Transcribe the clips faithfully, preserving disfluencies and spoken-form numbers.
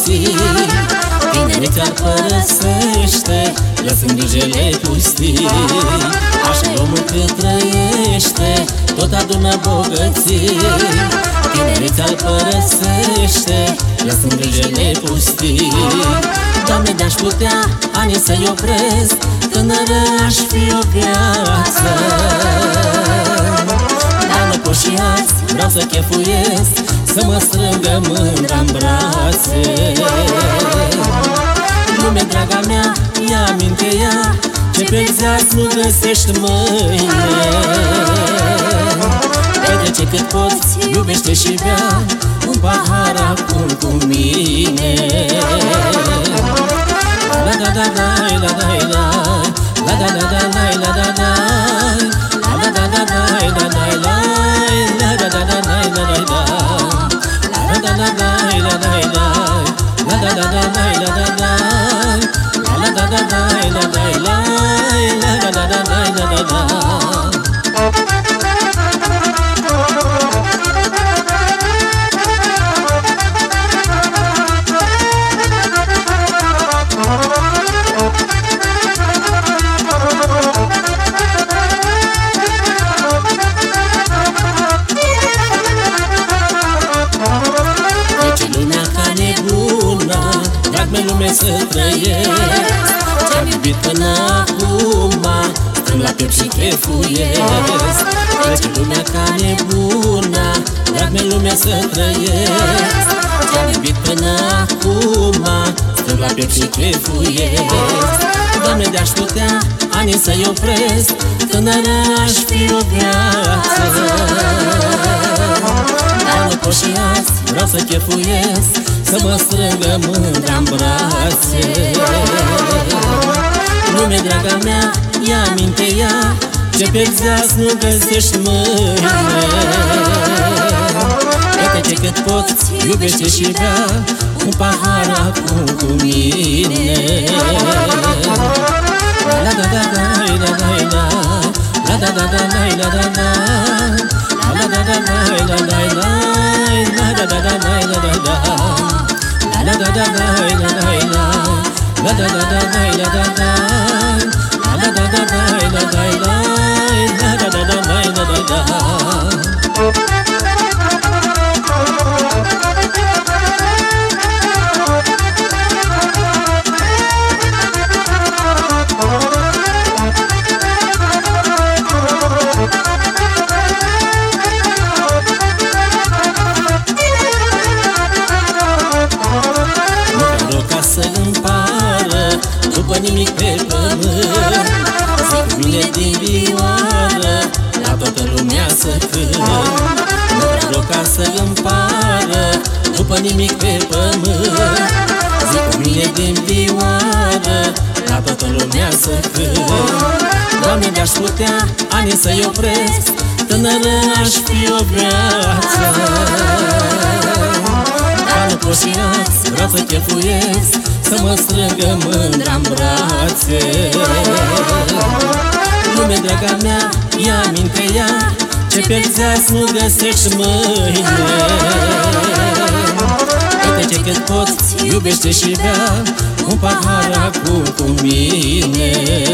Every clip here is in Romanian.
bogății. Tinerețea părăsește, lăsând grijele pustii. Așa omul cât trăiește, tot adună bogății. Tinerețea părăsește, lăsând grijele pustii. Doamne, de-aș putea ani să-i opresc, tânără aș fi o viață. Dar nu pot și azi, vreau să chefuiesc, să mă strângă mândra-n brațe. Lume, draga mea, ia aminte ea, ce pierzi azi nu găsești mâine. Petrece cât poți, iubește și bea un pahar acum cu mine. La da da da la da la la da da da la la da da la da da da la da la la da da da la la la la da da da la la la la da da da la la la la da da da la la la la da da da la la la. Lume să trăiesc, ți-am iubit până acum, stăm la piept și chefuiesc. Trece lumea ca nebuna, drag-mi lume să trăiesc. Ți-am iubit până acum, stăm la piept și chefuiesc. Doamne, de-aș putea ani să-i opresc, tânără aș fi o viață. Dar nu pot și azi, vreau să chefuiesc, să mă strângă mândra-n brațe. Lume, draga mea, ia aminte ea, ce pierzi azi nu găsești mâine. Petrece cât poți, iubește și bea un pahar acum cu mine. La da da da la da la la da da da la la da da la da da da la la la la da da da la la la la. La da da da la la la la da da da la la la la la da da da la la la la da da da la la la la. După nimic pe pământ, zic cu mine din vioară, la toată lumea să cânt. Nu vreau ca să împară, după nimic pe pământ, zic cu mine din vioară, la toată lumea să cânt. Doamne, de-aș putea ani să-i opresc, tânără aș fi o viață. Dar nu pot și azi, vreau să chefuiesc, să mă strângă mândra-n brațe. Lume, draga mea, ia aminte ea, ce pierzi azi nu găsești mâine. Petrece cât poți, iubește și bea un pahar acum cu mine.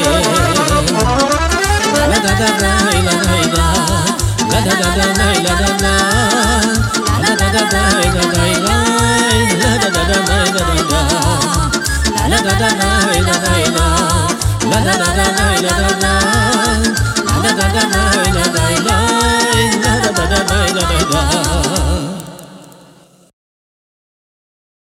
La da da da la la la la da da da la la la la la da da da la la la la da da da la la la. La da da la la la la la da da da la la la la la da da da la